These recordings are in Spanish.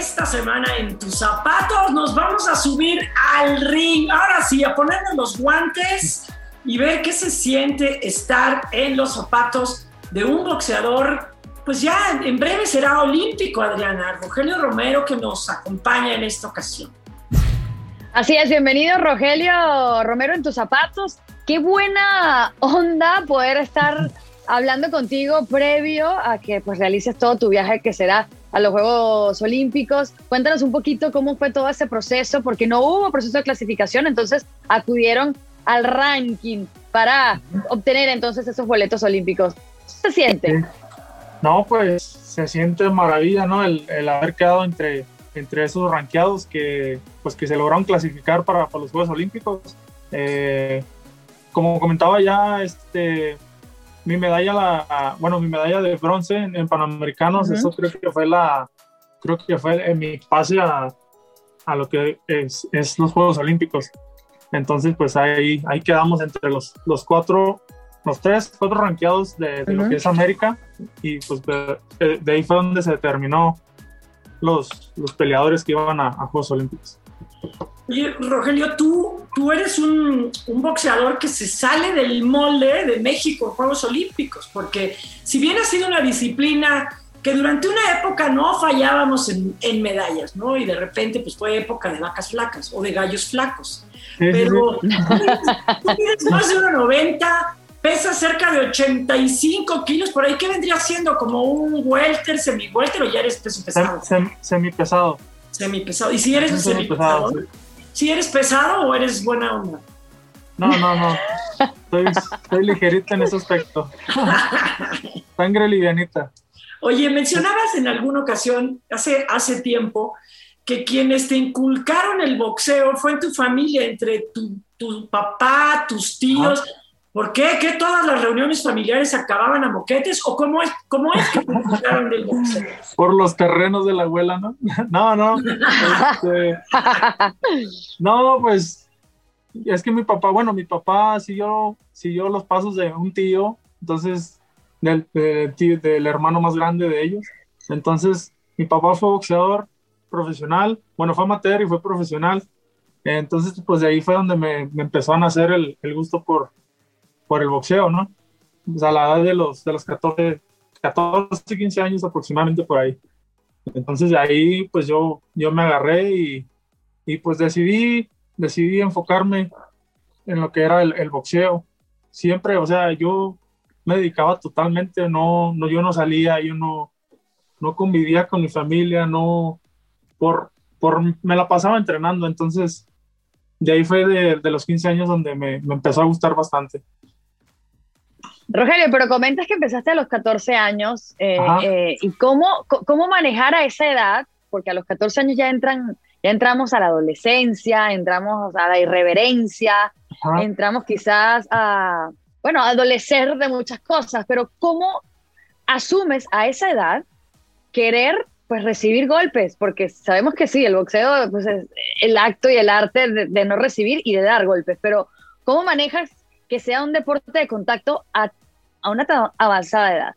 esta semana en Tus Zapatos nos vamos a subir al ring. Ahora sí, a ponernos los guantes y ver qué se siente estar en los zapatos de un boxeador, pues ya en breve será olímpico, Adriana. Rogelio Romero, que nos acompaña en esta ocasión. Así es, bienvenido Rogelio Romero en Tus Zapatos. Qué buena onda poder estar hablando contigo previo a que pues realices todo tu viaje que será a los Juegos Olímpicos. Cuéntanos un poquito cómo fue todo ese proceso, porque no hubo proceso de clasificación, entonces acudieron al ranking para obtener entonces esos boletos olímpicos. ¿Cómo se siente? No, pues se siente maravilla, ¿no? El haber quedado entre esos rankeados que se lograron clasificar para los Juegos Olímpicos. Como comentaba ya, mi medalla de bronce en Panamericanos, eso creo que fue en mi pase a lo que es los Juegos Olímpicos. Entonces, pues ahí quedamos entre los tres, cuatro rankeados de lo que es América, y pues de ahí fue donde se determinó los peleadores que iban a Juegos Olímpicos. Oye, Rogelio, tú eres un boxeador que se sale del molde de México en Juegos Olímpicos, porque si bien ha sido una disciplina que durante una época no fallábamos en medallas, ¿no? Y de repente pues fue época de vacas flacas o de gallos flacos. Pero tú mides más de 1.90, pesas cerca de 85 kilos, por ahí, ¿qué vendría siendo? ¿Como un welter, semi-welter, o ya eres peso pesado? Semipesado. Semipesado. ¿Y si eres un semipesado? Sí. ¿Si eres pesado o eres buena onda? No. Estoy ligerita en ese aspecto. Sangre livianita. Oye, mencionabas en alguna ocasión, hace tiempo, que quienes te inculcaron el boxeo fue en tu familia, entre tu papá, tus tíos. ¿Por qué? ¿Que todas las reuniones familiares acababan a moquetes? ¿O cómo es que te inculcaron del boxeo? Por los terrenos de la abuela, ¿no? No. No, pues es que mi papá siguió los pasos de un tío, entonces del hermano más grande de ellos. Entonces mi papá fue boxeador profesional, fue amateur y fue profesional. Entonces pues de ahí fue donde me empezó a nacer el gusto por el boxeo, ¿no? Pues a la edad de los 14, 15 años aproximadamente, por ahí. Entonces de ahí pues yo me agarré y pues decidí enfocarme en lo que era el boxeo. Siempre, yo me dedicaba totalmente, yo no salía, yo no convivía con mi familia, me la pasaba entrenando. Entonces de ahí fue de los 15 años donde me empezó a gustar bastante. Rogelio, pero comentas que empezaste a los 14 años y cómo manejar a esa edad, porque a los 14 años ya entramos a la adolescencia, entramos a la irreverencia, entramos quizás a adolecer de muchas cosas, pero ¿cómo asumes a esa edad querer pues recibir golpes? Porque sabemos que sí, el boxeo pues, es el acto y el arte de no recibir y de dar golpes, pero ¿cómo manejas que sea un deporte de contacto a una tan avanzada edad?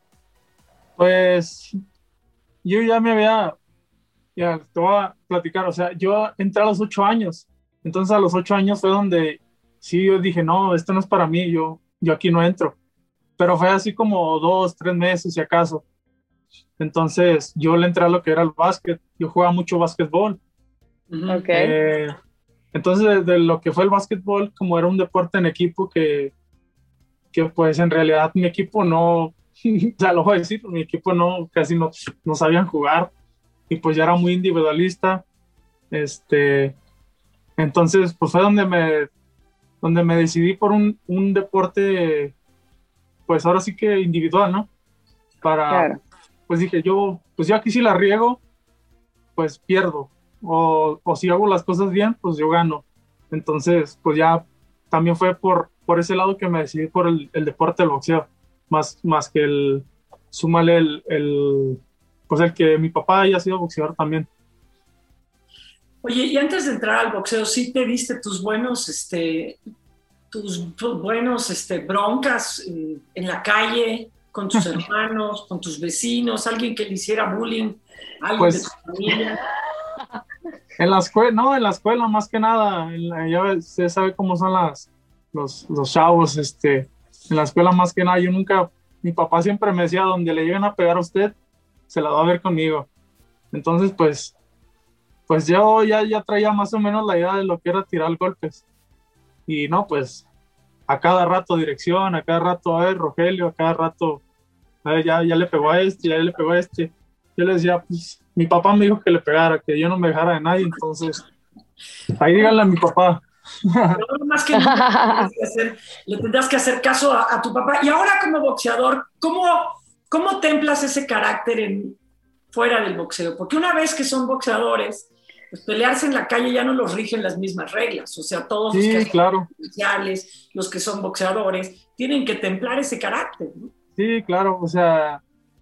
Pues yo ya te voy a platicar, yo entré a los 8 años, entonces a los 8 años fue donde sí yo dije, no, esto no es para mí, yo aquí no entro, pero fue así como 2, 3 meses si acaso. Entonces yo le entré a lo que era el básquet, yo jugaba mucho básquetbol. Okay. Entonces de lo que fue el básquetbol, como era un deporte en equipo que pues en realidad mi equipo no, lo voy a decir, mi equipo casi no sabían jugar, y pues ya era muy individualista. Entonces pues fue donde me decidí por un deporte, pues ahora sí que individual, ¿no? Claro. Pues dije yo aquí si la riego, pues pierdo, o si hago las cosas bien, pues yo gano. Entonces pues ya también fue por ese lado que me decidí por el deporte del boxeo, más que súmale el que mi papá haya sido boxeador también. Oye, y antes de entrar al boxeo, ¿sí te diste tus buenos broncas en la calle, con tus hermanos, con tus vecinos, alguien que le hiciera bullying, alguien de tu En la escuela, no, en la escuela más que nada, ya usted sabe cómo son los chavos, en la escuela más que nada, mi papá siempre me decía, donde le lleguen a pegar a usted, se la va a ver conmigo. Entonces, pues yo ya traía más o menos la idea de lo que era tirar golpes. Y no, pues, a cada rato dirección, a cada rato, a ver, Rogelio, a cada rato, a ver, ya le pegó a este, ya le pegó a este. Yo le decía, pues, mi papá me dijo que le pegara, que yo no me dejara de nadie, entonces, ahí díganle a mi papá. Pero más que le tendrás que hacer caso a tu papá. Y ahora como boxeador, ¿cómo templas ese carácter fuera del boxeo? Porque una vez que son boxeadores, pues pelearse en la calle ya no los rigen las mismas reglas. O sea, todos los que son oficiales, los que son boxeadores, tienen que templar ese carácter, ¿no? Sí, claro, o sea,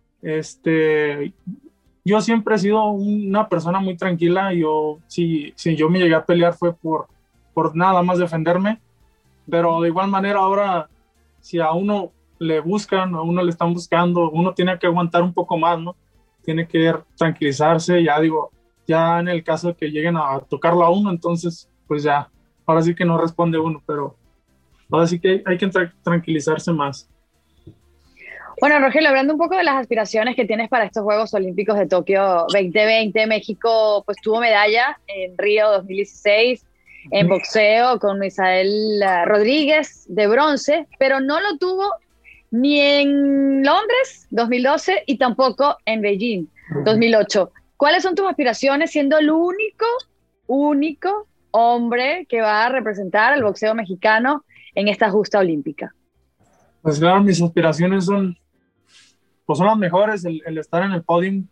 yo siempre he sido una persona muy tranquila. Si yo me llegué a pelear fue por nada más defenderme, pero de igual manera ahora, si a uno le buscan, a uno le están buscando, uno tiene que aguantar un poco más, ¿no? Tiene que tranquilizarse, ya en el caso de que lleguen a tocarlo a uno, entonces pues ya, ahora sí que no responde uno, pero ahora sí que hay que tranquilizarse más. Bueno, Rogelio, hablando un poco de las aspiraciones que tienes para estos Juegos Olímpicos de Tokio 2020, México pues tuvo medalla en Río 2016 en boxeo con Misael Rodríguez de bronce, pero no lo tuvo ni en Londres 2012 y tampoco en Beijing 2008. ¿Cuáles son tus aspiraciones siendo el único hombre que va a representar al boxeo mexicano en esta justa olímpica? Pues claro, mis aspiraciones son las mejores, el estar en el podium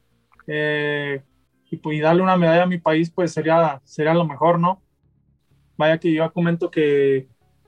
y darle una medalla a mi país, pues sería lo mejor, ¿no? Vaya que yo comento que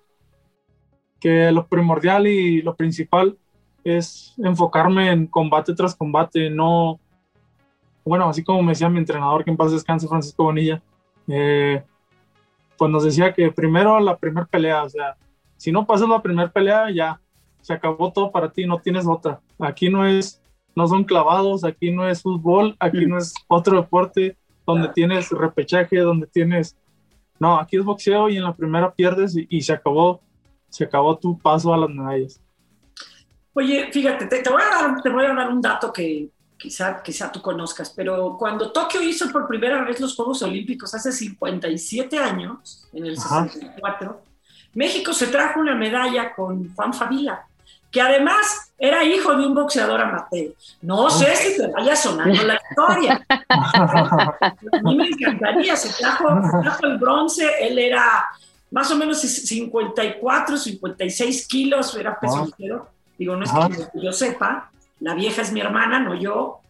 lo primordial y lo principal es enfocarme en combate tras combate, no, bueno, así como me decía mi entrenador, que en paz descanse, Francisco Bonilla, pues nos decía que primero la primera pelea, o sea, si no pasas la primera pelea, ya, se acabó todo para ti, no tienes otra. Aquí no son clavados, aquí no es fútbol, aquí no es otro deporte donde tienes repechaje, no, aquí es boxeo y en la primera pierdes y se acabó tu paso a las medallas. Oye, fíjate, te voy a dar un dato que quizá tú conozcas, pero cuando Tokio hizo por primera vez los Juegos Olímpicos hace 57 años, en el 64, México se trajo una medalla con Juan Favila, que además era hijo de un boxeador amateur. No sé si te vaya sonando la historia. A mí me encantaría, se trajo el bronce, él era más o menos 54, 56 kilos, era peso ligero. Digo, no es que yo sepa, la vieja es mi hermana, no yo.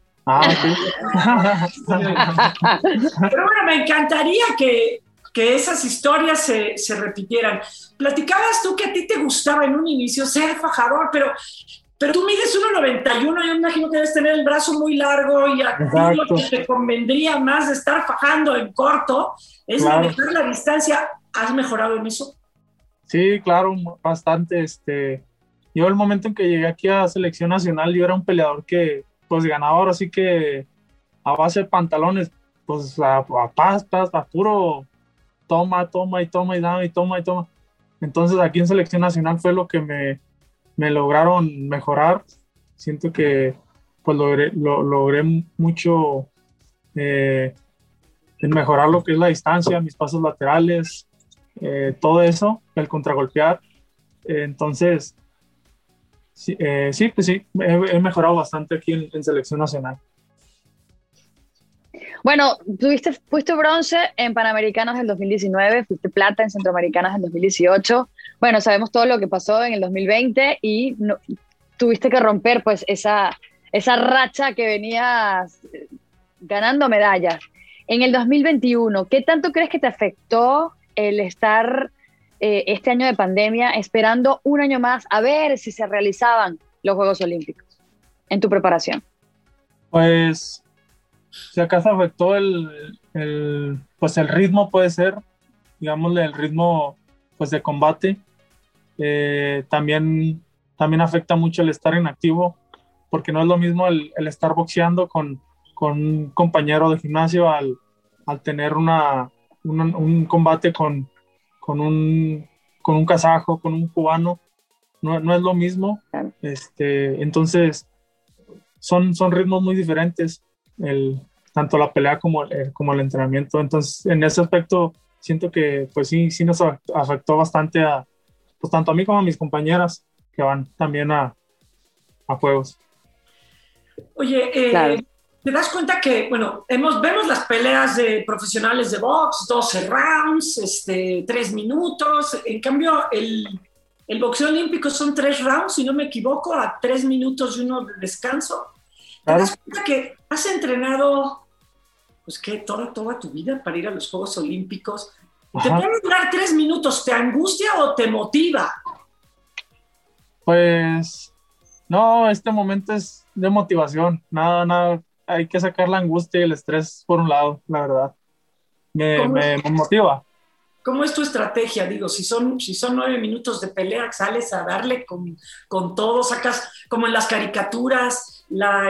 Pero bueno, me encantaría que esas historias se repitieran. Platicabas tú que a ti te gustaba en un inicio ser fajador, pero tú mides 1.91, yo me imagino que debes tener el brazo muy largo y a ti lo que te convendría más de estar fajando en corto es manejar la distancia. ¿Has mejorado en eso? Sí, claro, bastante. Yo el momento en que llegué aquí a Selección Nacional, yo era un peleador que pues ganaba ahora sí que a base de pantalones, pues a puro toma y toma. Entonces aquí en Selección Nacional fue lo que me lograron mejorar. Siento que pues logré mucho en mejorar lo que es la distancia, mis pasos laterales, todo eso, el contragolpear. Entonces, sí, pues sí, he mejorado bastante aquí en Selección Nacional. Bueno, fuiste bronce en Panamericanos del 2019, fuiste plata en Centroamericanos del 2018. Bueno, sabemos todo lo que pasó en el 2020 y tuviste que romper pues esa racha que venías ganando medallas. En el 2021, ¿qué tanto crees que te afectó el estar este año de pandemia esperando un año más a ver si se realizaban los Juegos Olímpicos en tu preparación? Pues si acaso afectó el ritmo, puede ser, digámosle, el ritmo pues de combate. También afecta mucho el estar en activo, porque no es lo mismo el estar boxeando con un compañero de gimnasio al tener un combate con un kazajo, con un cubano. No es lo mismo. Entonces, son ritmos muy diferentes, tanto la pelea como el entrenamiento. Entonces, en ese aspecto, siento que pues sí nos afectó bastante pues tanto a mí como a mis compañeras que van también a juegos. Oye, claro. ¿te das cuenta que, bueno, vemos las peleas de profesionales de box, 12 rounds, 3 minutos, en cambio el boxeo olímpico son 3 rounds, si no me equivoco, a 3 minutos y 1 de descanso? ¿Te das cuenta que has entrenado, pues qué, toda tu vida para ir a los Juegos Olímpicos? ¿Te puede durar 3 minutos? ¿Te angustia o te motiva? Pues, no, este momento es de motivación, nada, hay que sacar la angustia y el estrés por un lado, la verdad. Me motiva. ¿Cómo es tu estrategia? Digo, si son 9 minutos de pelea, sales a darle con todo, sacas como en las caricaturas,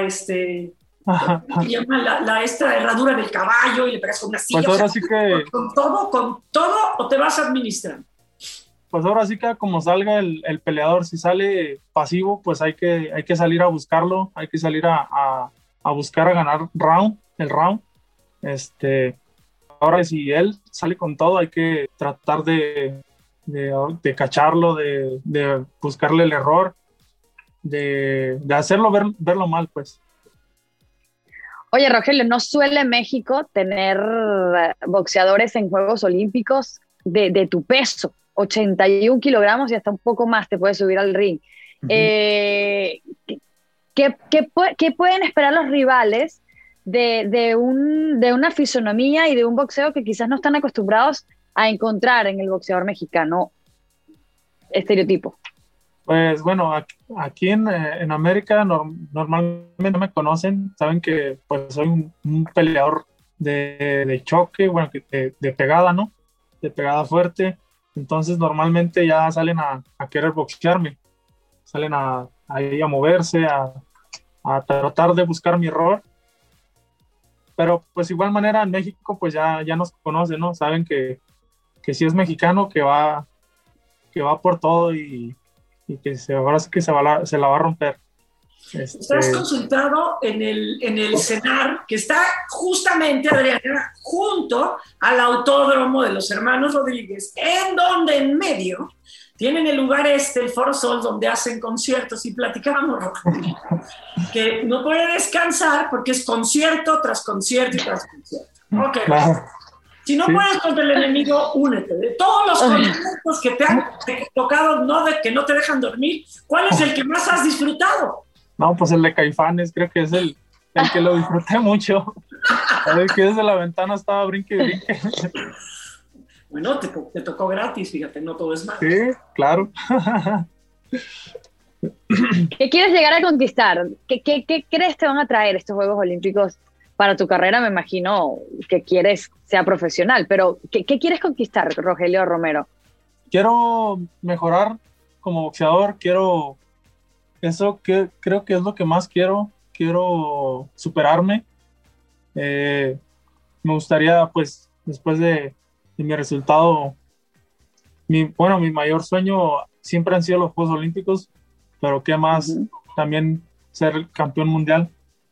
esta herradura del caballo y le pegas con una silla. Pues ahora sí que... ¿Con todo o te vas administrando? Pues ahora sí que como salga el peleador, si sale pasivo, pues hay que salir a buscarlo, hay que salir a buscar a ganar el round. Ahora si él sale con todo, hay que tratar de cacharlo, de buscarle el error, de hacerlo verlo mal, pues. Oye, Rogelio, ¿no suele México tener boxeadores en Juegos Olímpicos de tu peso? 81 kilogramos y hasta un poco más te puedes subir al ring. Uh-huh. ¿Qué pueden esperar los rivales de una fisonomía y de un boxeo que quizás no están acostumbrados a encontrar en el boxeador mexicano estereotipo? Pues bueno, aquí en América normalmente me conocen, saben que pues soy un peleador de choque, bueno, de pegada, ¿no? De pegada fuerte. Entonces normalmente ya salen a querer boxearme, salen ahí a moverse, a tratar de buscar mi error. Pero pues igual manera en México pues ya nos conocen, ¿no? Saben que si es mexicano que va por todo y que ahora sí que se la va a romper. Estás concentrado en el CENAR, que está justamente, Adriana, junto al autódromo de los hermanos Rodríguez, en donde en medio tienen el lugar el Foro Sol, donde hacen conciertos, y platicábamos, que no puede descansar porque es concierto tras concierto y tras concierto. Ok. Claro. Si no puedes contra el enemigo, únete. De todos los conciertos que te han tocado, que no te dejan dormir, ¿cuál es el que más has disfrutado? No, pues el de Caifanes, creo que es el que lo disfruté mucho. El que desde la ventana estaba brinque y brinque. Bueno, te tocó gratis, fíjate, no todo es malo. Sí, claro. ¿Qué quieres llegar a conquistar? ¿Qué crees te van a traer estos Juegos Olímpicos para tu carrera? Me imagino que quieres sea profesional, pero ¿qué quieres conquistar, Rogelio Romero? Quiero mejorar como boxeador, creo que es lo que más quiero superarme. Me gustaría, pues, después de mi resultado, mi mayor sueño siempre han sido los Juegos Olímpicos, pero qué más, también ser campeón mundial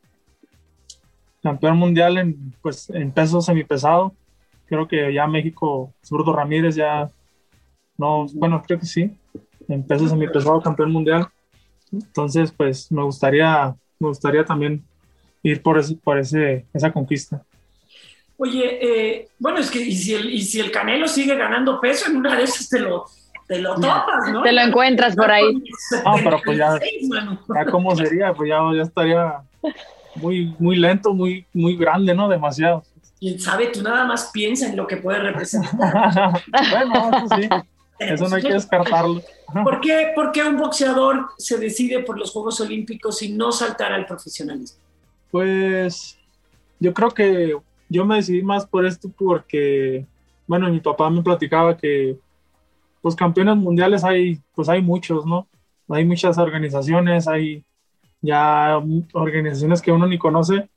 en peso semipesado. Creo que ya México, Zurdo Ramírez ya no, bueno, creo que sí, en peso semipesado campeón mundial. Entonces, pues me gustaría también ir por esa conquista. Oye, bueno, es que y si el Canelo sigue ganando peso, en una de esas te lo topas, ¿no? Te lo encuentras por ahí. No, pero pues ya cómo sería, pues ya estaría muy, muy lento, muy, muy grande, ¿no? Demasiado. Quién sabe, tú nada más piensa en lo que puede representar. Bueno, eso sí. Eso no hay que descartarlo. ¿Por qué un boxeador se decide por los Juegos Olímpicos y no saltar al profesionalismo? Pues yo creo que yo me decidí más por esto porque, bueno, mi papá me platicaba que pues campeones mundiales hay muchos, ¿no? Hay muchas organizaciones, hay ya organizaciones que uno ni conoce,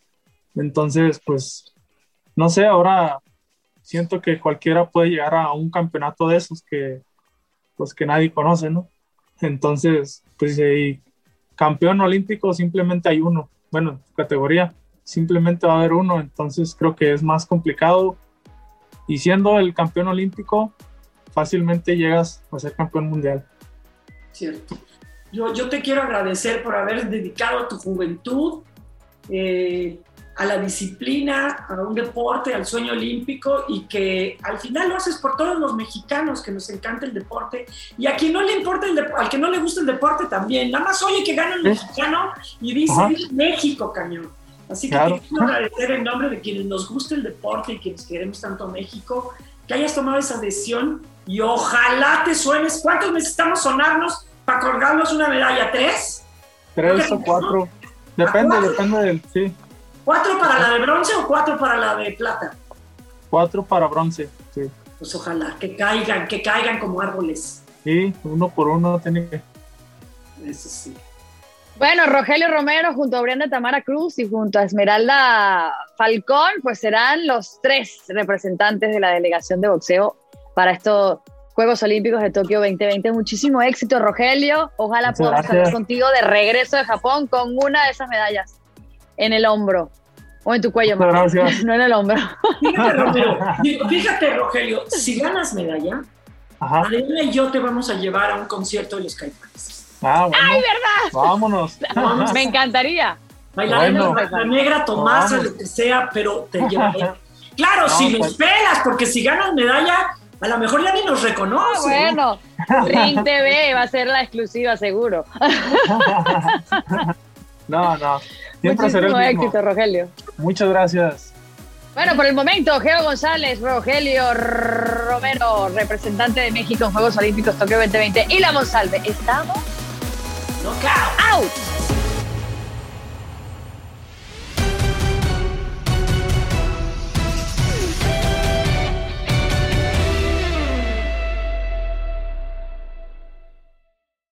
Entonces, pues, no sé, ahora siento que cualquiera puede llegar a un campeonato de esos que nadie conoce, ¿no? Entonces, pues, campeón olímpico simplemente hay uno. Bueno, en tu categoría simplemente va a haber uno, entonces creo que es más complicado. Y siendo el campeón olímpico, fácilmente llegas a ser campeón mundial. Cierto. Yo te quiero agradecer por haber dedicado tu juventud a la disciplina, a un deporte, al sueño olímpico, y que al final lo haces por todos los mexicanos que nos encanta el deporte, y a quien no le importa al que no le gusta el deporte también, nada más oye que gana el mexicano y dice México, cañón. Así que te quiero agradecer en nombre de quienes nos gusta el deporte y quienes queremos tanto a México, que hayas tomado esa decisión, y ojalá te suenes. ¿Cuántos necesitamos sonarnos para colgarnos una medalla? ¿3? 3 o 4. Depende del, sí. ¿4 para la de bronce o 4 para la de plata? 4 para bronce, sí. Pues ojalá, que caigan como árboles. Sí, uno por uno tiene que. Eso sí. Bueno, Rogelio Romero junto a Brianda Tamara Cruz y junto a Esmeralda Falcón, pues serán los 3 representantes de la delegación de boxeo para estos Juegos Olímpicos de Tokio 2020. Muchísimo éxito, Rogelio. Ojalá podamos estar contigo de regreso de Japón con una de esas medallas en el hombro o en tu cuello. Gracias. No en el hombro. Fíjate, Rogelio, si ganas medalla, Adriana y yo te vamos a llevar a un concierto de los Caifanes. Bueno. ¡Ay, verdad! Vámonos. Me encantaría. Bailaremos la negra, Tomasa, lo que sea, pero te llevaré. Claro, si nos pelas, porque si ganas medalla, a lo mejor ya ni nos reconoce. Bueno, Ring TV va a ser la exclusiva, seguro. No. Siempre será el mismo. Éxito, Rogelio. Muchas gracias. Bueno, por el momento, Geo González, Rogelio Romero, representante de México en Juegos Olímpicos Tokio 2020, y la Monsalve. ¿Estamos? ¡Knockout! ¡Out!